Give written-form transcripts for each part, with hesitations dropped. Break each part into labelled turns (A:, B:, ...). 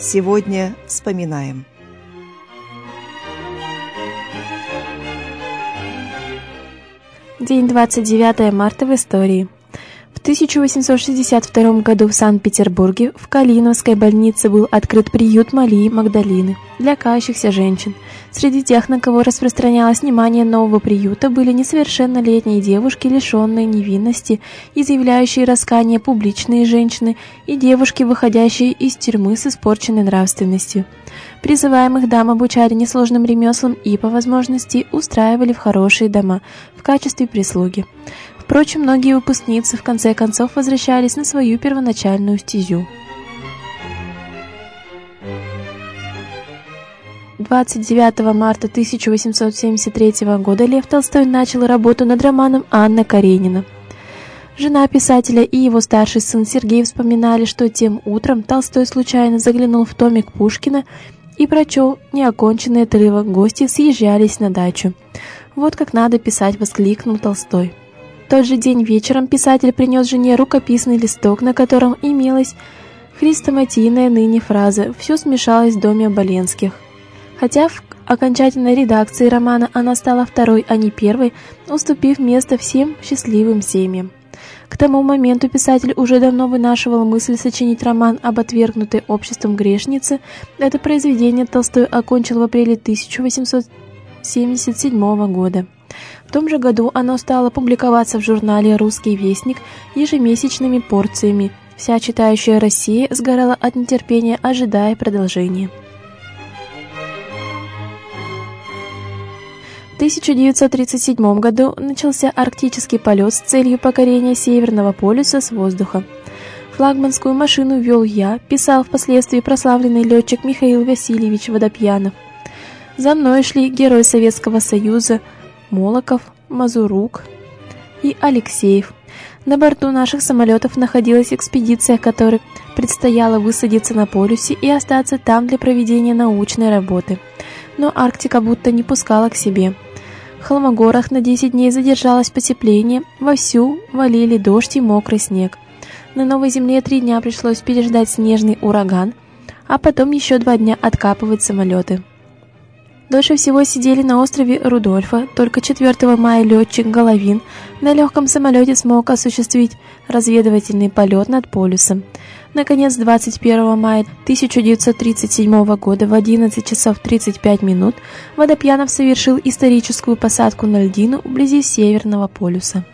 A: Сегодня вспоминаем.
B: День 29 марта в истории. В 1862 году в Санкт-Петербурге в Калиновской больнице был открыт приют Марии Магдалины для кающихся женщин. Среди тех, на кого распространялось внимание нового приюта, были несовершеннолетние девушки, лишенные невинности, изъявляющие раскаяние публичные женщины и девушки, выходящие из тюрьмы с испорченной нравственностью. Призываемых дам обучали несложным ремеслам и, по возможности, устраивали в хорошие дома в качестве прислуги. Впрочем, многие выпускницы в конце концов возвращались на свою первоначальную стезю. 29 марта 1873 года Лев Толстой начал работу над романом «Анна Каренина». Жена писателя и его старший сын Сергей вспоминали, что тем утром Толстой случайно заглянул в томик Пушкина и прочел неоконченный отрывок. Гости съезжались на дачу. «Вот как надо писать», — воскликнул Толстой. В тот же день вечером писатель принес жене рукописный листок, на котором имелась хрестоматийная ныне фраза «Все смешалось в доме Оболенских». Хотя в окончательной редакции романа она стала второй, а не первой, уступив место всем счастливым семьям. К тому моменту писатель уже давно вынашивал мысль сочинить роман об отвергнутой обществом грешнице. Это произведение Толстой окончил в апреле 1877 года. В том же году оно стало публиковаться в журнале «Русский вестник» ежемесячными порциями. Вся читающая Россия сгорала от нетерпения, ожидая продолжения. В 1937 году начался арктический полет с целью покорения Северного полюса с воздуха. Флагманскую машину вел я, писал впоследствии прославленный летчик Михаил Васильевич Водопьянов. За мной шли герои Советского Союза Молоков, Мазурук и Алексеев. На борту наших самолетов находилась экспедиция, которой предстояло высадиться на полюсе и остаться там для проведения научной работы. Но Арктика будто не пускала к себе. В Холмогорах на 10 дней задержалось потепление, вовсю валили дождь и мокрый снег. На Новой Земле 3 дня пришлось переждать снежный ураган, а потом еще 2 дня откапывать самолеты. Дольше всего сидели на острове Рудольфа. Только 4 мая летчик Головин на легком самолете смог осуществить разведывательный полет над полюсом. Наконец, 21 мая 1937 года в 11 часов 35 минут Водопьянов совершил историческую посадку на льдину вблизи Северного полюса.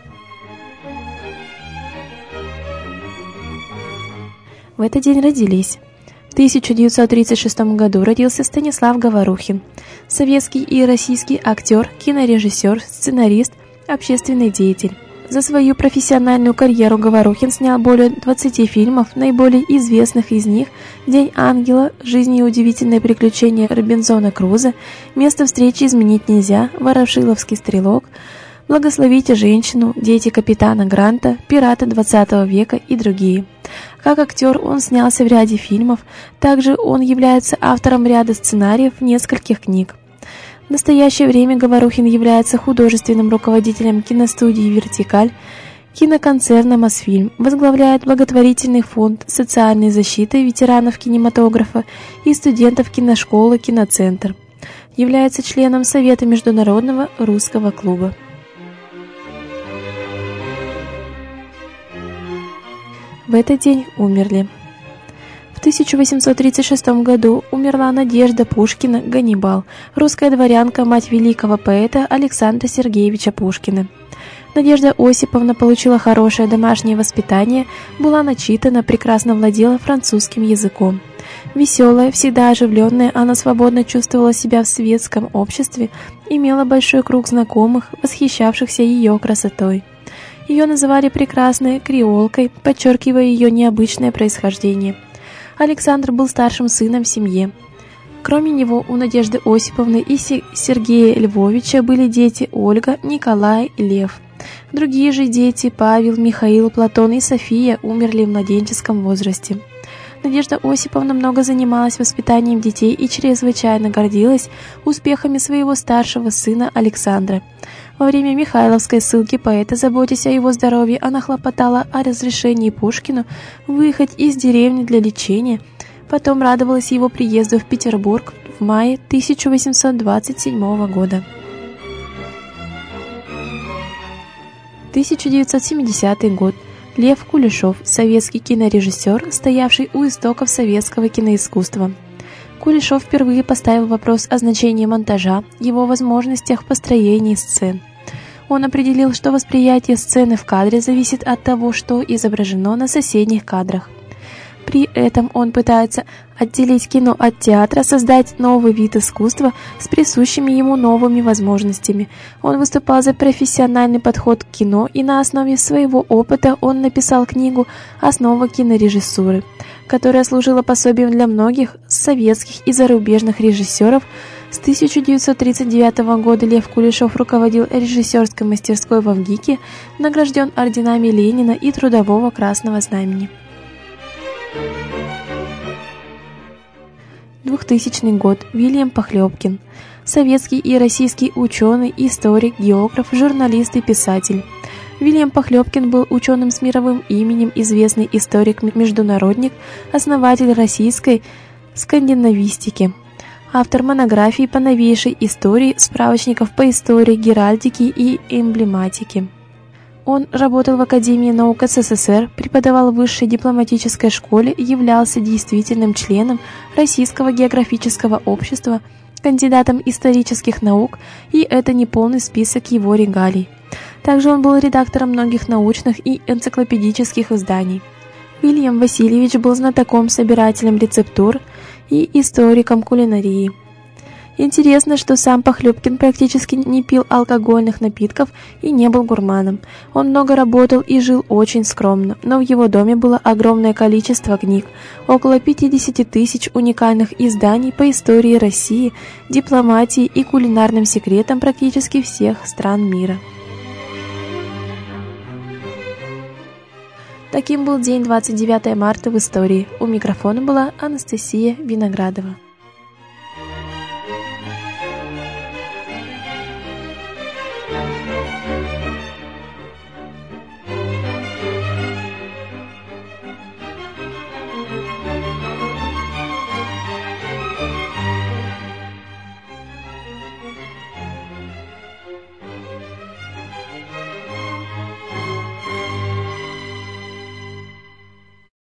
B: В этот день родились. В 1936 году родился Станислав Говорухин, советский и российский актер, кинорежиссер, сценарист, общественный деятель. За свою профессиональную карьеру Говорухин снял более 20 фильмов, наиболее известных из них «День ангела», «Жизнь и удивительные приключения Робинзона Крузо», «Место встречи изменить нельзя», «Ворошиловский стрелок», «Благословите женщину», «Дети капитана Гранта», «Пираты 20 века» и другие. Как актер он снялся в ряде фильмов, также он является автором ряда сценариев нескольких книг. В настоящее время Говорухин является художественным руководителем киностудии «Вертикаль», киноконцерна «Мосфильм», возглавляет благотворительный фонд социальной защиты ветеранов кинематографа и студентов киношколы «Киноцентр», является членом Совета Международного русского клуба. В этот день умерли. В 1836 году умерла Надежда Пушкина Ганнибал, русская дворянка, мать великого поэта Александра Сергеевича Пушкина. Надежда Осиповна получила хорошее домашнее воспитание, была начитана, прекрасно владела французским языком. Веселая, всегда оживленная, она свободно чувствовала себя в светском обществе, имела большой круг знакомых, восхищавшихся ее красотой. Ее называли прекрасной креолкой, подчеркивая ее необычное происхождение. Александр был старшим сыном в семье. Кроме него, у Надежды Осиповны и Сергея Львовича были дети Ольга, Николай и Лев. Другие же дети, Павел, Михаил, Платон и София, умерли в младенческом возрасте. Надежда Осиповна много занималась воспитанием детей и чрезвычайно гордилась успехами своего старшего сына Александра. Во время Михайловской ссылки поэта, заботясь о его здоровье, она хлопотала о разрешении Пушкину выехать из деревни для лечения. Потом радовалась его приезду в Петербург в мае 1827 года. 1970 год. Лев Кулешов, советский кинорежиссер, стоявший у истоков советского киноискусства. Кулешов впервые поставил вопрос о значении монтажа, его возможностях в построении сцен. Он определил, что восприятие сцены в кадре зависит от того, что изображено на соседних кадрах. При этом он пытается отделить кино от театра, создать новый вид искусства с присущими ему новыми возможностями. Он выступал за профессиональный подход к кино, и на основе своего опыта он написал книгу «Основы кинорежиссуры», которая служила пособием для многих советских и зарубежных режиссеров. С 1939 года Лев Кулешов руководил режиссерской мастерской в ВГИКе, награжден орденами Ленина и Трудового Красного Знамени. 2000 год. Вильям Похлебкин. Советский и российский ученый, историк, географ, журналист и писатель. Вильям Похлебкин был ученым с мировым именем, известный историк-международник, основатель российской скандинавистики, автор монографий по новейшей истории, справочников по истории, геральдике и эмблематике. Он работал в Академии наук СССР, преподавал в высшей дипломатической школе, являлся действительным членом Российского географического общества, кандидатом исторических наук, и это не полный список его регалий. Также он был редактором многих научных и энциклопедических изданий. Вильям Васильевич был знатоком-собирателем рецептур и историком кулинарии. Интересно, что сам Похлебкин практически не пил алкогольных напитков и не был гурманом. Он много работал и жил очень скромно, но в его доме было огромное количество книг, около 50 тысяч уникальных изданий по истории России, дипломатии и кулинарным секретам практически всех стран мира. Таким был день 29 марта в истории. У микрофона была Анастасия Виноградова.